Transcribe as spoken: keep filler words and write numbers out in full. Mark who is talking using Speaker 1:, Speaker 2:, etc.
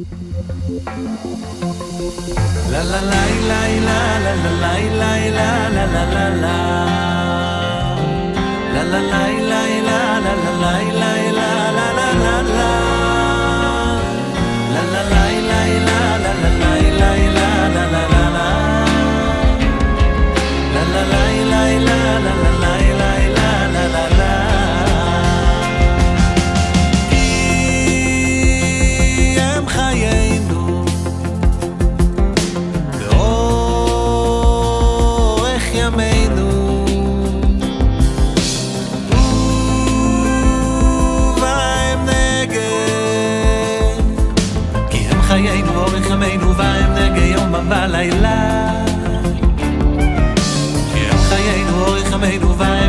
Speaker 1: La la la la la la la la la la la la la la La la la la la la la la la la la la la la La la la la la la la la la la la la la la La la la la la la la la la la la la כי הם חיינו לאורך ימינו ובהם נגד כי הם חיינו לאורך ימינו ובהם נגד יום ולילה כי הם חיינו לאורך ימינו ובהם